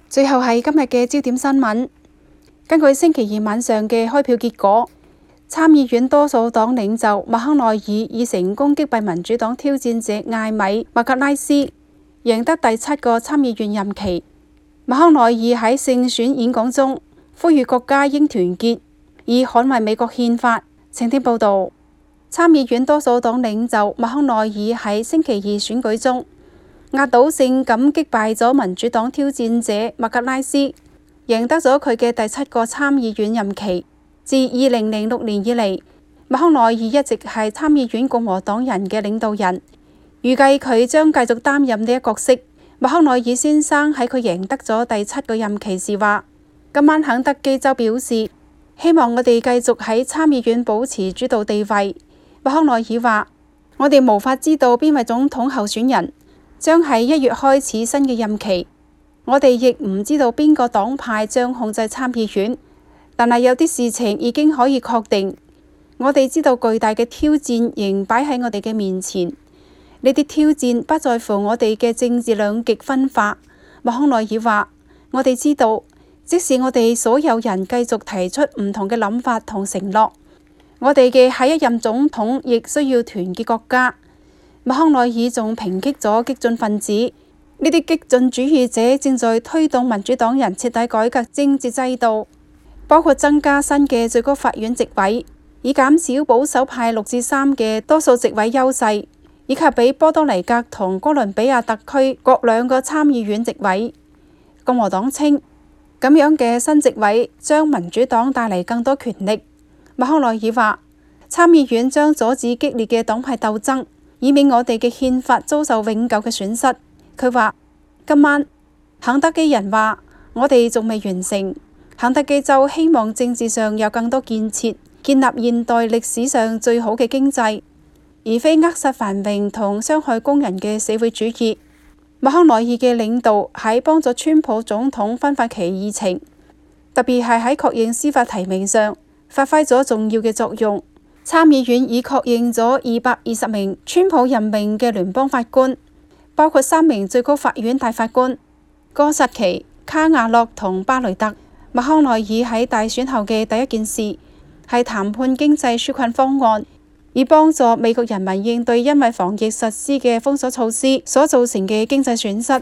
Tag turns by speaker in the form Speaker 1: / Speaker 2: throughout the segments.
Speaker 1: 最後係今日嘅焦點新聞。根據星期二晚上嘅開票結果，參議院多數黨領袖麥康奈爾已成功擊敗民主黨挑戰者艾米麥格拉斯，贏得第7個參議院任期。麥康奈爾喺勝選演講中呼籲國家應團結，以捍衛美國憲法。晴天報道，參議院多數黨領袖麥康奈爾喺星期二選舉中壓倒性咁擊敗咗民主黨挑戰者麥格拉斯，贏得咗佢嘅第7個參議院任期。自2006年以嚟，麥康奈爾一直係參議院共和黨人嘅領導人，預計佢將繼續擔任呢一角色。麥康奈爾先生喺佢贏得咗第7個任期時話：今晚肯德基州表示，希望我哋繼續喺參議院保持主導地位。麥康奈爾話：我哋無法知道邊位總統候選人將喺1月開始新嘅任期，我哋亦唔知道邊個黨派將控制參議院，但係有啲事情已經可以確定。我哋知道巨大嘅挑戰仍擺喺我哋嘅面前，呢啲挑戰不在乎我哋嘅政治兩極分化。麥康奈爾話：我哋知道，即使我哋所有人繼續提出唔同嘅諗法同承諾，我哋嘅下一任總統亦需要團結國家。麥康奈爾仲抨擊咗激進分子，呢啲激進主義者正在推動民主黨人徹底改革政治制度，包括增加新嘅最高法院席位，以減少保守派6-3嘅多數席位優勢，以及俾波多黎各同哥倫比亞特區各2個參議院席位。共和黨稱，咁樣嘅新席位將民主黨帶嚟更多權力。麥康奈爾話：參議院將阻止激烈嘅黨派鬥爭，以免我哋嘅憲法遭受永久嘅損失。佢話：今晚肯德基人話，我哋仲未完成。肯德基州希望政治上有更多建設，建立現代歷史上最好嘅經濟，而非扼殺繁榮同傷害工人嘅社會主義。麥康奈爾嘅領導喺幫助川普總統分發其議程，特別係喺確認司法提名上發揮咗重要嘅作用。參議院已確認咗220名川普任命嘅聯邦法官，包括3名最高法院大法官哥薩奇、卡瓦諾同巴雷特。麥康奈爾喺大選後嘅第一件事係談判經濟紓困方案，以幫助美國人民應對因為防疫實施嘅封鎖措施所造成嘅經濟損失。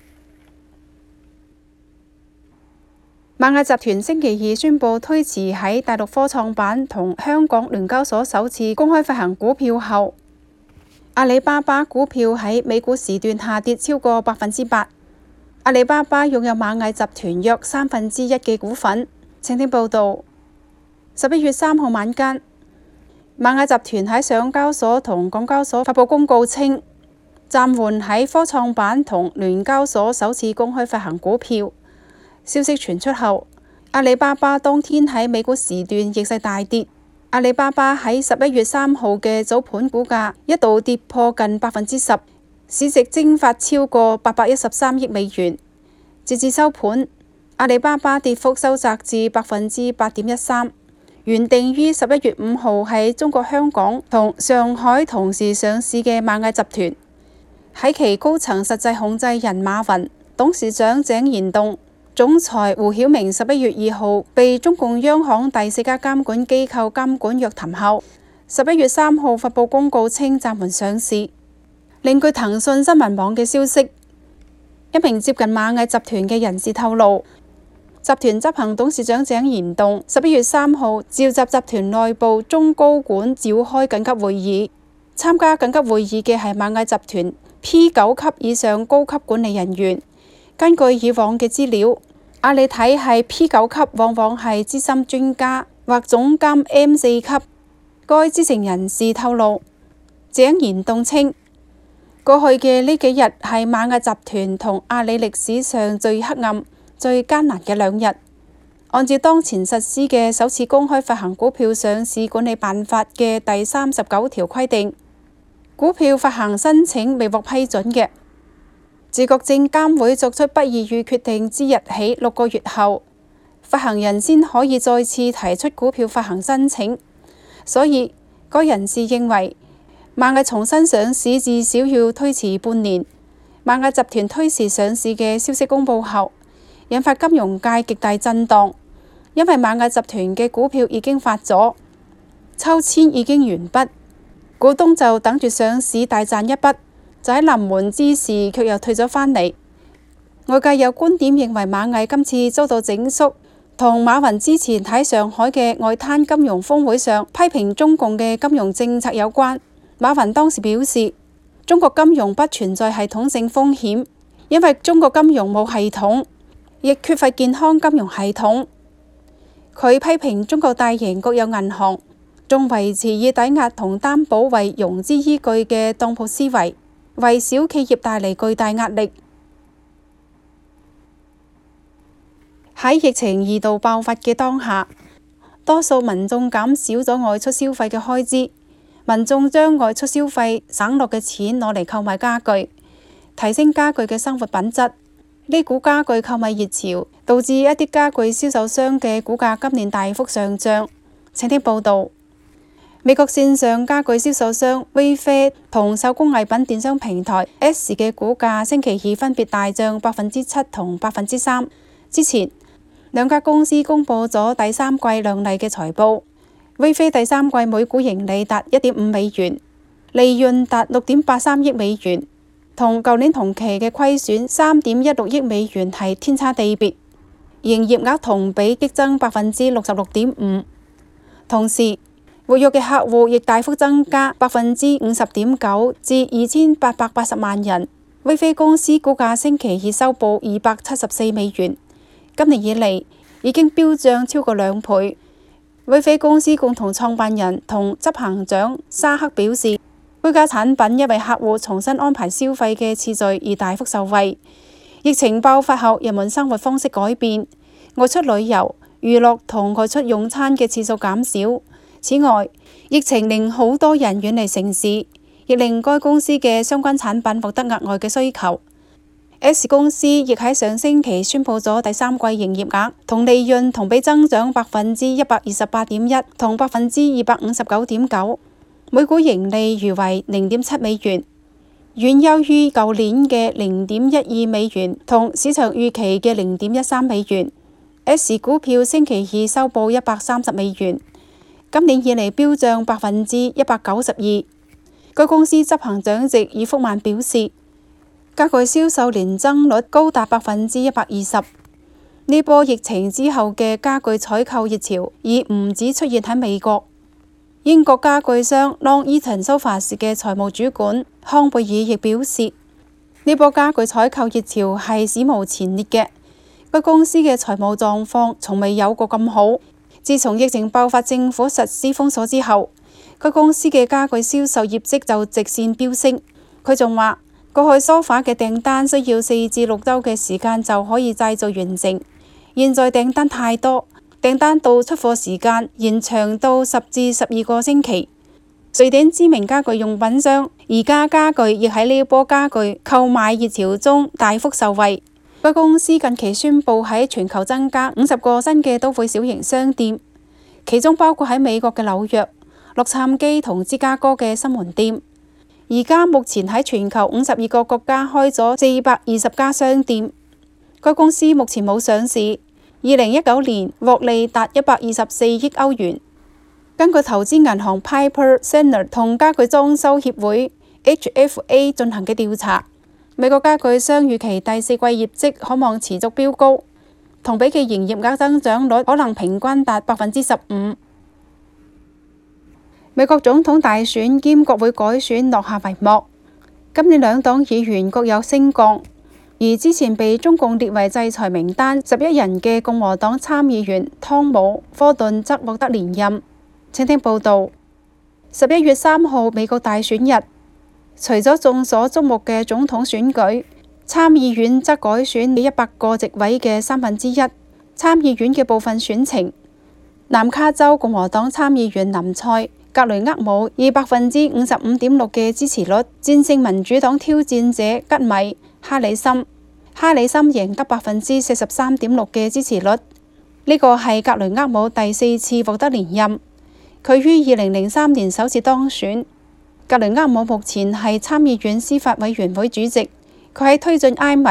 Speaker 1: 螞蟻集團星期二宣布推遲喺大陸科創板同香港聯交所首次公開發行股票後，阿里巴巴股票喺美股時段下跌超過8%。阿里巴巴擁有螞蟻集團約1/3嘅股份。晴天報道，11月3號晚間，螞蟻集團喺上交所同港交所發佈公告稱，暫緩喺科創板同聯交所首次公開發行股票。消息傳出後，阿里巴巴當天喺美股時段逆勢大跌。阿里巴巴喺11月3號嘅早盤股價一度跌破近10%，市值蒸發超過813億美元。截至收盤，阿里巴巴跌幅收窄至8.13%。原定於11月5號喺中國香港同上海同時上市嘅螞蟻集團，喺其高層實際控制人馬雲、董事長井賢棟、總裁胡曉明11月2號被中共央行第4家監管機構監管約談後，11月3號發佈公告稱暫緩上市。另據騰訊新聞網嘅消息，一名接近螞蟻集團嘅人士透露，集團執行董事長井賢棟11月3號召集集團內部中高管召開緊急會議，參加緊急會議嘅係螞蟻集團 P9 級以上高級管理人員。根據以往嘅資料，阿里體系 P9 級往往係資深專家或總監 M4 級。該知情人士透露，井賢棟稱，過去嘅呢幾日係螞蟻集團同阿里歷史上最黑暗、最艱難嘅2日。按照當前實施嘅首次公開發行股票上市管理辦法嘅第39條規定，股票發行申請未獲批准嘅，自國證監會作出不異議決定之日起6個月後，發行人先可以再次提出股票發行申請。所以，該人士認為，螞蟻重新上市至少要推遲半年。螞蟻集團推遲上市嘅消息公佈後， 引發金融界極大震盪。因為螞蟻集團嘅股票已經發咗，抽籤已經完畢，股東就等住上市大賺一筆，就喺臨門之時卻又退咗返嚟。外界有觀點認為螞蟻今次遭到整肅，同馬雲之前喺上海嘅外灘金融峰會上批評中共嘅金融政策有關。馬雲當時表示，中國金融不存在系統性風險，因為中國金融冇系統，亦缺乏健康金融系統。佢批評中國大型國有銀行仲維持以抵押同擔保為融資依據嘅當鋪思維，為小企業帶嚟巨大壓力。喺疫情二度爆發嘅當下，多數民眾減少咗外出消費嘅開支，民眾將外出消費省落嘅錢攞嚟購買家具，提升家具嘅生活品質。呢股家具購買熱潮導致一啲家具銷售商嘅股價今年大幅上漲。請聽報道，美國線上家具銷售商 Wayfair 同手工藝品電商平台 S 嘅股價星期二分別大漲7%同3%。之前兩家公司公佈咗第三季亮麗嘅財報，Wayfair第三季每股盈利達1.5美元，利潤達6.83億美元。同舊年同期嘅虧損3.16億美元係天差地別，營業額同比激增66.5%。同時，活躍嘅客戶亦大幅增加50.9%至2880萬人。威菲公司股價星期二收報274美元，今年以嚟已經飆漲超過2倍。威菲公司共同創辦人同執行長沙克表示，居家產品因為客戶重新安排消費嘅次序而大幅受惠。疫情爆發後，人們生活方式改變，外出旅遊、娛樂同外出用餐嘅次數減少。此外，疫情令好多人遠離城市，亦令該公司嘅相關產品獲得額外嘅需求。S 公司亦喺上星期宣布咗第三季營業額同利潤同比增長128.1%同259.9%。每股盈利餘為0.7美元，遠優於舊年嘅0.12美元同市場預期嘅0.13美元。S 股票星期二收報130美元，今年以嚟飆漲192%。該公司執行長席爾福曼表示，家具銷售年增率高達120%。呢波疫情之後嘅家具採購熱潮已唔止出現喺美國。英國家具商 Long Eaton Sofas 嘅財務主管康貝爾亦表示，呢波家具採購熱潮係史無前例嘅。該公司嘅財務狀況從未有過咁好。自從疫情爆發，政府實施封鎖之後，該公司嘅家具銷售業績就直線飆升。佢仲話，過去梳化嘅訂單需要4至6週嘅時間就可以製造完成，現在訂單太多。訂單到出貨時間延長到10至12個星期。瑞典知名家具用品商宜家家具亦喺呢波家具購買熱潮中大幅受惠。該公司近期宣布喺全球增加50個新嘅都會小型商店，其中包括喺美國嘅紐約、洛杉磯同芝加哥嘅新門店。宜家目前喺全球52個國家開咗420家商店。該公司目前冇上市。2019年獲利達124億歐元。根據投資銀行 Piper Sandler 同家具裝修協會 HFA 進行嘅調查，美國家具商預期第四季業績可望持續飆高，同比嘅營業額增長率可能平均達15%。美國總統大選兼國會改選落下帷幕，今年兩黨議員各有升降。而之前被中共列為制裁名單11人嘅共和黨參議員湯姆·科頓則獲得連任。請聽報導，11月3號美國大選日，除咗眾所矚目嘅總統選舉，參議院則改選100個席位嘅1/3。參議院嘅部分選情，南卡州共和黨參議員林賽·格雷厄姆以55.6%嘅支持率戰勝民主黨挑戰者吉米哈里森贏得43.6%嘅支持率，呢個係格雷厄姆第4次獲得連任。佢於2003年首次當選。格雷厄姆目前係參議院司法委員會主席，佢喺推進埃米、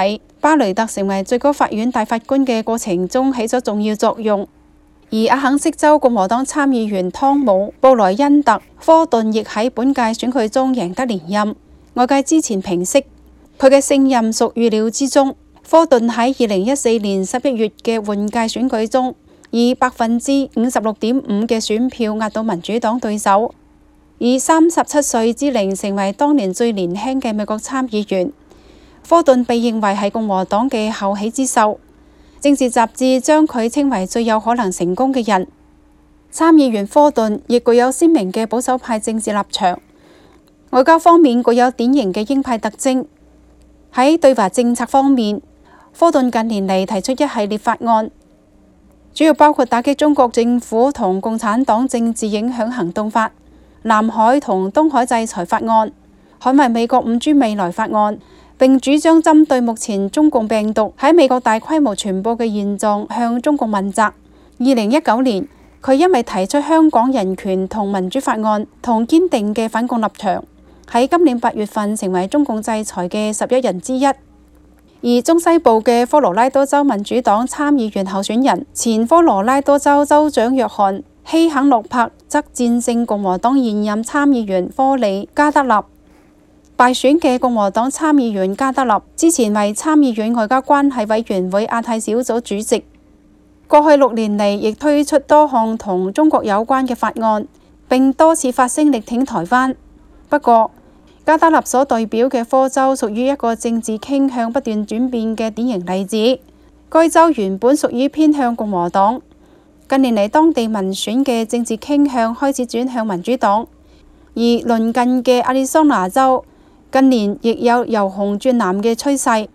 Speaker 1: 巴雷特成為最高法院大法官嘅過程中起咗重要作用。而阿肯色州共和黨參議員湯姆·布萊恩特·科頓亦喺本屆選舉中贏得連任，外界之前評析佢嘅勝任屬預料之中。科頓喺2014年11月嘅換屆選舉中，以56.5%嘅選票壓倒民主黨對手，以37歲之齡成為當年最年輕嘅美國參議員。科頓被認為係共和黨嘅後起之秀，政治雜誌將佢稱為最有可能成功嘅人。參議員科頓亦具有鮮明嘅保守派政治立場，外交方面具有典型嘅鷹派特徵。喺對華政策方面，科頓近年嚟提出一系列法案，主要包括打擊中國政府同共產黨政治影響行動法、南海同東海制裁法案、捍衛美國5G未來法案，並主張針對目前中共病毒喺美國大規模傳播嘅現狀向中共問責。2019年，佢因為提出香港人權同民主法案同堅定嘅反共立場，喺今年8月份成為中共制裁嘅11人之一。而中西部嘅科羅拉多州民主黨參議員候選人前科羅拉多州州長約翰希肯洛柏則戰勝共和黨現任參議員科里加德納。敗選嘅共和黨參議員加德納之前為參議院外交關係委員會亞太小組主席，過去6年嚟亦推出多項同中國有關嘅法案，並多次發聲力挺台灣。不過，加德納所代表嘅科州屬於一個政治傾向不斷轉變嘅典型例子。該州原本屬於偏向共和黨，近年嚟當地民選嘅政治傾向開始轉向民主黨。而鄰近嘅亞利桑那州近年亦有由紅轉藍嘅趨勢。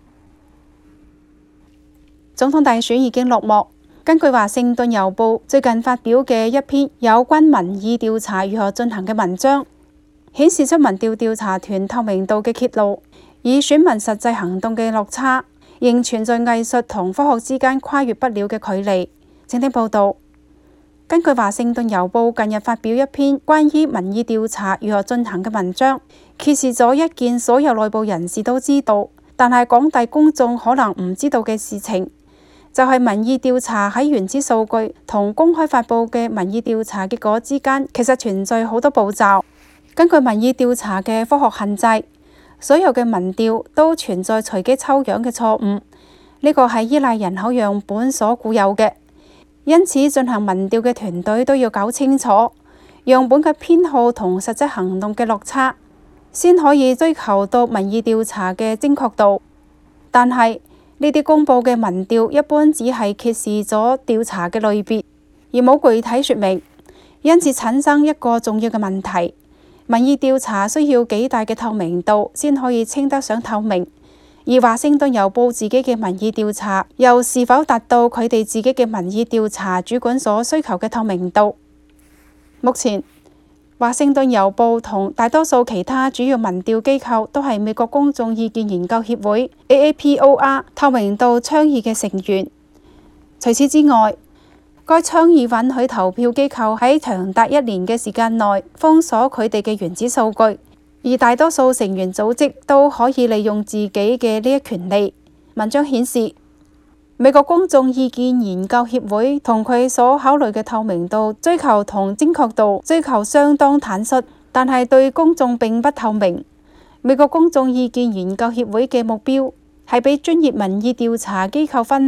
Speaker 1: 總統大選已經落幕。根據華盛頓郵報最近發表嘅一篇有關民意調查如何進行嘅文章，顯示出民調調查團透明度嘅揭露，以選民實際行動嘅落差，仍存在藝術同科學之間跨越不了嘅距離。請聽報導。根據華盛頓郵報近日發表一篇關於民意調查如何進行嘅文章，揭示咗一件所有內部人士都知道，但係廣大公眾可能唔知道嘅事情，就係民意調查喺原始數據同公開發佈嘅民意調查結果之間，其實存在好多步驟。根據民意調查嘅科學限制，所有嘅民調都存在隨機抽樣嘅錯誤，呢個係依賴人口樣本所固有嘅。因此進行民調嘅團隊都要搞清楚樣本嘅偏好同實際行動嘅落差，先可以追求到民意調查嘅精確度。但係呢啲公佈嘅民調一般只係揭示咗調查嘅類別，而冇具體說明，因此產生一個重要嘅問題。民意調查需要幾大嘅透明度先可以稱得上透明，而華盛頓郵報自己嘅民意調查又是否達到佢哋自己嘅民意調查主管所需求嘅透明度？目前，華盛頓郵報同大多數其他主要民調機構都係美國公眾意見研究協會 AAPOR 透明度倡議嘅成員。除此之外，該倡議允許投票機構喺長達1年嘅時間內封鎖佢哋嘅原始數據，而大多數成員組織都可以利用自己嘅呢一權利。文章顯示，美國公眾意見研究協會同佢所考慮嘅透明度追求同精確度追求相當坦率，但係對公眾並不透明。美國公眾意見研究協會嘅目標係俾專業民意調查機構分